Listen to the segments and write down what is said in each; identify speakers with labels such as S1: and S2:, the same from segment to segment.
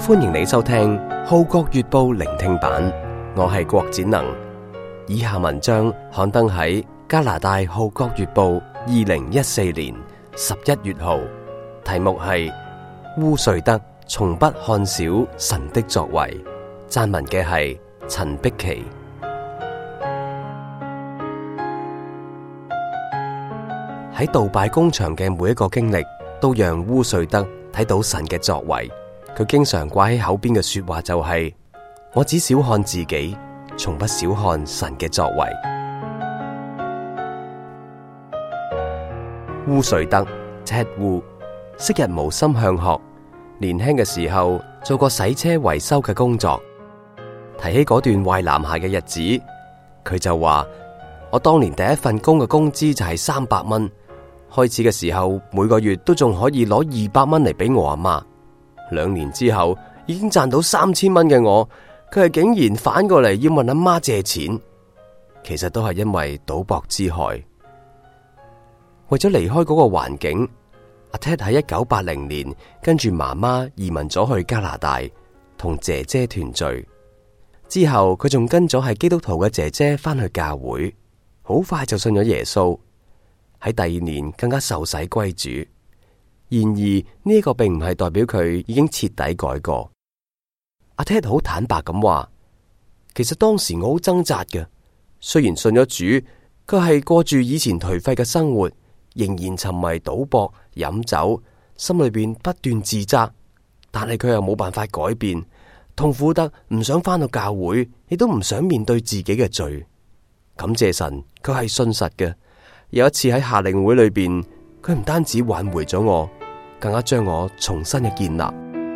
S1: 歡迎你收聽《浩國月報》聆聽版，我係郭展能。以下文章刊登喺加拿大《浩國月報》2014年11月號，題目係烏瑞德從不看小神的作為，撰文嘅係陳碧琪。喺杜拜工場嘅每一個經歷，都讓烏瑞德睇到神嘅作為。佢經常掛喺口邊嘅說話就係：我只小看自己，從不小看神嘅作為。烏瑞德 Ted Wu 昔日無心向學，年輕嘅時候做過洗車維修嘅工作。提起嗰段壞男孩嘅日子，佢就話：我當年第一份工嘅工資就係300蚊，開始嘅時候每個月都仲可以攞200蚊嚟俾我阿媽。2年之後已經賺到3000蚊嘅我，佢係竟然反過嚟要問阿媽借錢，其實都係因為賭博之害。為咗離開嗰個環境，阿 Ted 喺1980年跟住媽媽移民咗去加拿大，同姐姐團聚。之後佢仲跟咗係基督徒嘅姐姐翻去教會，好快就信咗耶穌。喺第2年更加受洗歸主。然而呢個並唔係代表佢已經徹底改過。阿 Ted 好坦白咁話，其實當時我好掙扎嘅，雖然信咗主，佢係過住以前頹廢嘅生活，仍然沉迷賭博、飲酒，心裏邊不斷自責，但係佢又冇辦法改變，痛苦得唔想返到教會，亦都唔想面對自己嘅罪。感謝神，佢係信實嘅。有一次喺夏令會裏邊，佢唔單止挽回咗我，更加將我重新嘅建立。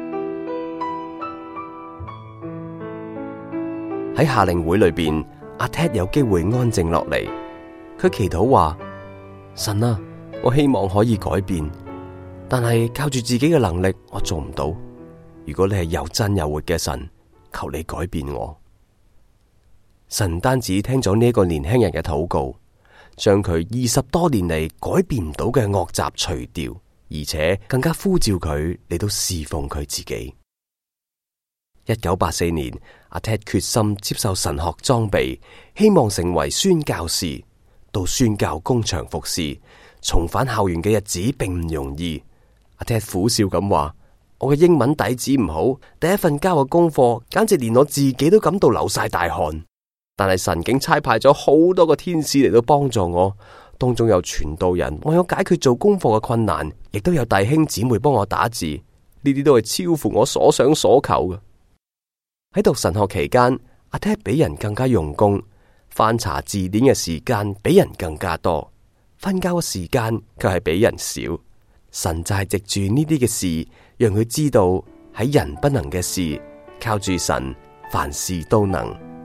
S1: 喺夏令會裏邊，阿 Ted 有機會安靜落嚟，佢祈禱話：神啊，我希望可以改變，但係靠住自己嘅能力，我做唔到。如果你係又真又活嘅神，求你改變我。神唔單止聽咗呢一個年輕人嘅禱告，將佢20多年嚟改變唔到嘅惡習除掉，而且更加呼召佢嚟到侍奉佢自己。1984年，阿 Ted 決心接受神學裝備，希望成為宣教士，到宣教工場服侍。重返校園嘅日子並唔容易。阿 Ted 苦笑咁話：我嘅英文底子唔好，第一份交嘅功課簡直連我自己都感到流晒大汗。但係神竟差派咗好多個天使嚟到幫助我，當中有傳道人為我解決做功課嘅困難，亦都有弟兄姊妹幫我打字，呢啲都係超乎我所想所求嘅。喺讀神學期間，阿 Ted 比人更加用功，翻查字典嘅時間比人更加多，瞓覺嘅時間卻係比人少。神就係藉住呢啲嘅事，讓佢知道喺人不能嘅事，靠住神凡事都能。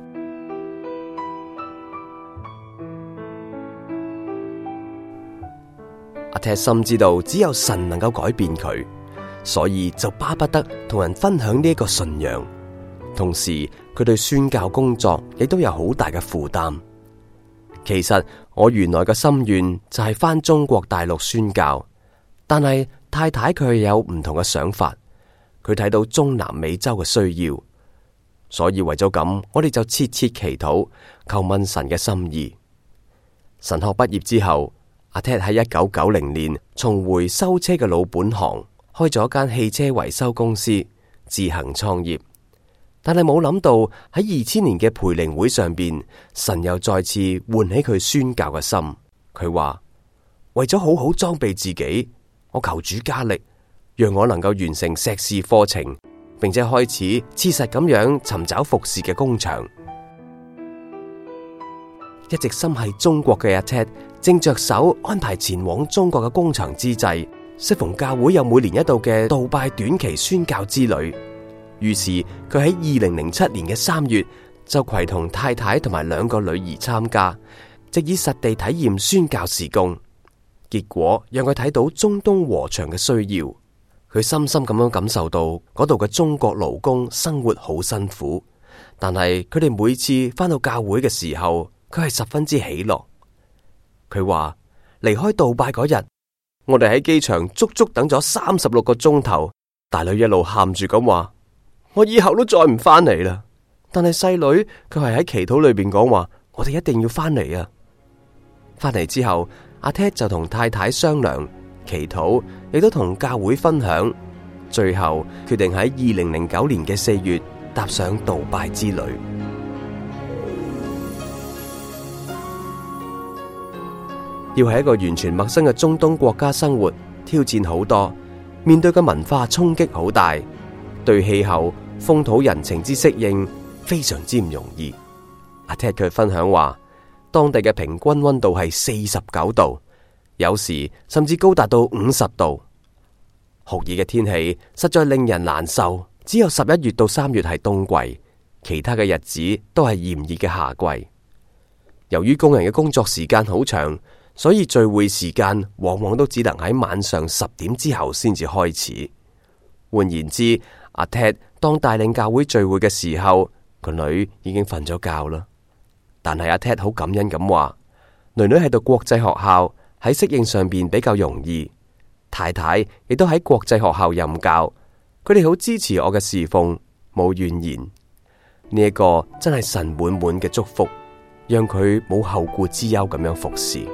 S1: 阿 Ted 深知道只有神能夠改變佢，所以就巴不得同人分享呢一個信仰。同時，佢對宣教工作亦都有好大嘅負擔。其實我原來嘅心願就係返中國大陸宣教，但係太太佢有唔同嘅想法，佢睇到中南美洲嘅需要，所以為咗咁，我哋就切切祈禱，求問神嘅心意。神學畢業之後，阿 Ted 喺1990年重回修車嘅老本行，開咗間汽車維修公司，自行創業。但係冇諗到喺2000年嘅培靈會上邊，神又再次喚起佢宣教嘅心。佢話：為咗好好裝備自己，我求主加力，讓我能夠完成碩士課程，並且開始切實咁樣尋找服侍嘅工場。一直心繫中國嘅阿 Ted 正着手安排前往中國嘅工場之際，適逢教會有每年一度嘅杜拜短期宣教之旅。於是佢喺2007年嘅3月就攜同太太同埋2個女兒參加，藉以實地體驗宣教事工。結果讓佢睇到中東禾場嘅需要，佢深深咁樣感受到嗰度嘅中國勞工生活好辛苦，但係佢哋每次返到教會嘅時候，佢係十分之喜樂。佢話離開杜拜嗰日，我哋喺機場足足等咗36個鐘頭，大女一路喊住咁話： 我以後都再唔翻嚟啦。但係細女佢係喺祈禱裏邊講話，我哋一定要翻嚟啊！翻嚟之後，阿 Ted 就同太太商量、祈禱，亦都同教會分享，最後決定喺2009年嘅4月踏上杜拜之旅。要喺一個完全陌生嘅中東國家生活，挑戰好多，面對嘅文化衝擊好大，對氣候、風土人情之適應非常之唔容易。阿 Ted 佢分享話，當地嘅平均溫度係49度，有時甚至高達到50度。酷熱嘅天氣實在令人難受，只有11月到3月係冬季，其他嘅日子都係炎熱嘅夏季。由於工人嘅工作時間好長，所以聚會時間往往都只能喺晚上10點之後先至開始。換言之，阿 Ted 當帶領教會聚會嘅時候，個女已經瞓咗覺啦。但係阿 Ted 好感恩咁話，女女喺讀國際學校，喺適應上邊比較容易。太太亦都喺國際學校任教，佢哋好支持我嘅侍奉，冇怨言。呢一個真係神滿滿嘅祝福，讓佢冇後顧之憂咁樣服侍。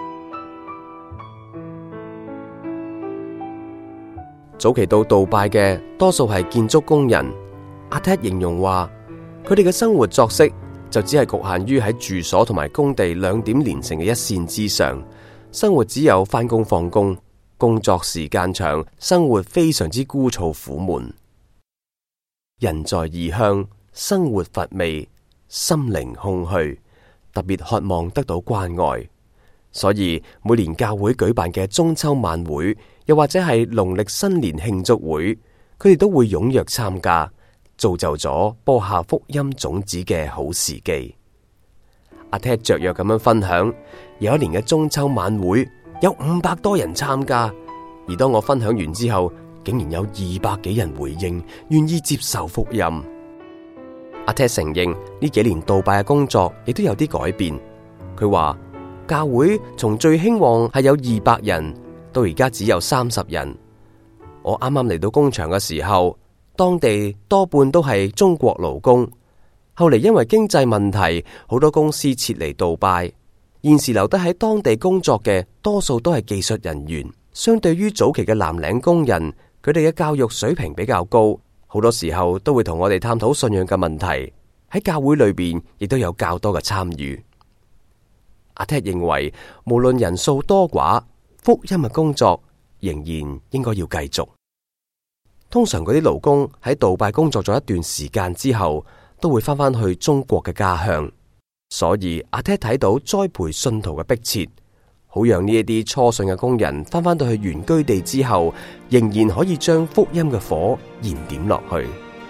S1: 早期到杜拜嘅多數係建築工人，阿 Ted 形容話，佢哋嘅生活作息就只係局限於喺住所同埋工地2點連成嘅一線之上，生活只有返工放工，工作時間長，生活非常之枯燥苦悶。人在異鄉，生活乏味，心靈空虛，特別渴望得到關愛。所以每年教會舉辦嘅中秋晚會，又或者係農曆新年慶祝會，佢哋都會踴躍參加，造就咗播下福音種子嘅好時機。阿 Ted 雀躍咁樣分享，有一年嘅中秋晚會有500多人參加，而當我分享完之後，竟然有200幾人回應，願意接受福音。阿 Ted 承認呢幾年杜拜嘅工作亦都有啲改變。佢話教會從最興旺係有200人，到而家只有30人。我啱啱嚟到工場嘅時候，當地多半都係中國勞工。後嚟因為經濟問題，好多公司撤離杜拜，現時留低喺當地工作嘅多數都係技術人員。相對於早期嘅藍領工人，佢哋嘅教育水平比較高，好多時候都會同我哋探討信仰嘅問題。喺教會裏邊亦都有較多嘅參與。阿 Ted 認為，無論人數多寡，福音嘅工作仍然應該要繼續。通常嗰啲勞工喺杜拜工作咗一段時間之後，都會翻去中國嘅家鄉。所以阿 Ted 睇到栽培信徒嘅迫切，好讓呢一啲初信嘅工人翻到去原居地之後，仍然可以將福音嘅火燃點落去。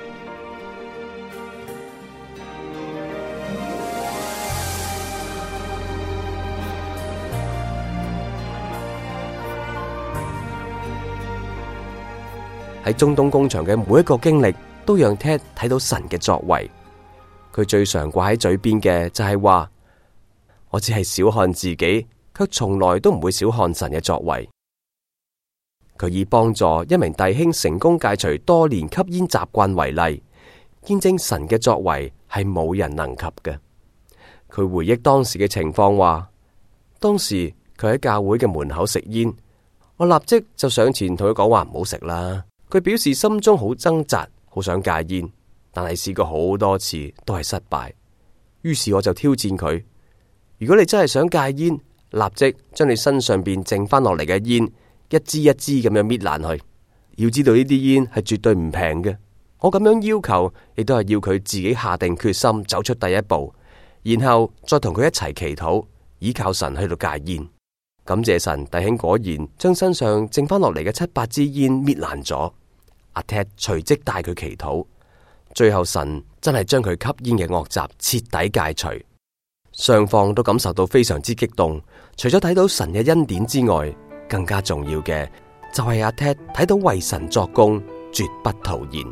S1: 喺中東工場嘅每一個經歷，都讓 Ted 睇到神嘅作為。佢最常掛喺嘴邊嘅就係話，我只係小看自己，卻從來都唔會小看神嘅作為。佢以幫助一名弟兄成功戒除多年吸煙習慣為例，見證神嘅作為係冇人能及嘅。佢回憶當時嘅情況話，當時佢喺教會嘅門口食煙，我立即就上前同佢講話唔好食啦。佢表示心中好掙扎，好想戒煙，但係試過好多次都係失敗。於是我就挑戰佢，如果你真係想戒煙，立即將你身上邊剩翻落嚟嘅煙一支一支咁樣搣爛去。要知道呢啲煙係絕對唔平嘅。我咁樣要求，亦都係要佢自己下定決心走出第一步，然後再同佢一齊祈禱，依靠神去到戒煙。感謝神，弟兄果然將身上剩翻落嚟嘅7、8支煙搣爛咗。阿 Ted 隨即帶佢祈禱，最後神真係將佢吸煙嘅惡習徹底戒除。雙方都感受到非常之激動。除咗睇到神嘅恩典之外，更加重要嘅就係阿 Ted 睇到為神作工，絕不徒然。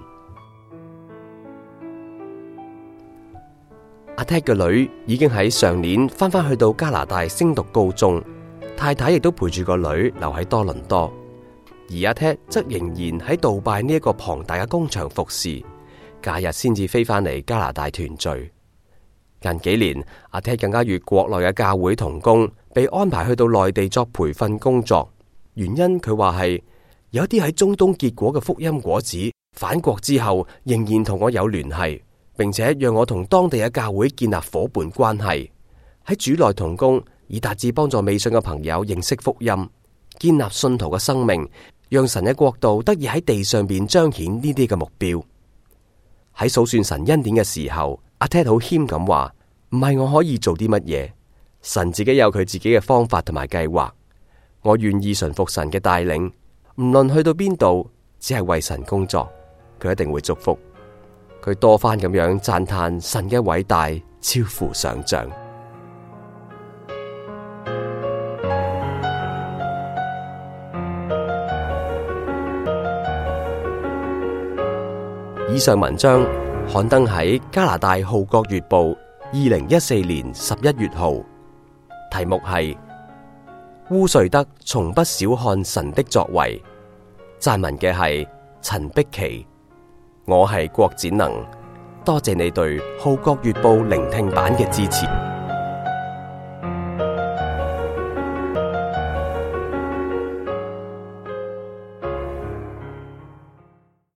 S1: 阿 Ted 嘅女已經喺上年翻去到加拿大升讀高中，太太亦都陪住個女留喺多倫多。而阿 Ted 則仍然喺杜拜呢一個龐大嘅工場服侍， 假日先至飛返嚟加拿大團聚。近幾年，阿 Ted 更加與國內嘅教會同工，被安排去到內地作培訓工作。原因佢話係有啲喺中東結果嘅福音果子，返國之後仍然同我有聯繫，並且讓我同當地嘅教會建立夥伴關係，喺主內同工，以達至幫助未信嘅朋友認識福音，建立信徒嘅生命，讓神嘅國度得以喺地上邊彰顯呢啲嘅目標。喺數算神恩典嘅時候，阿 Ted 好謙咁話：唔係我可以做啲乜嘢，神自己有佢自己嘅方法同埋計劃。我願意順服神嘅帶領，唔論去到邊度，只係為神工作，佢一定會祝福。佢多番咁樣讚嘆神嘅偉大，超乎想象。以上文章刊登喺加拿大《號角月報》2014年11月號，題目係烏瑞德從不小看神的作為，撰文嘅係陳碧琪。我係郭展能，多謝你對《號角月報》聆聽版嘅支持。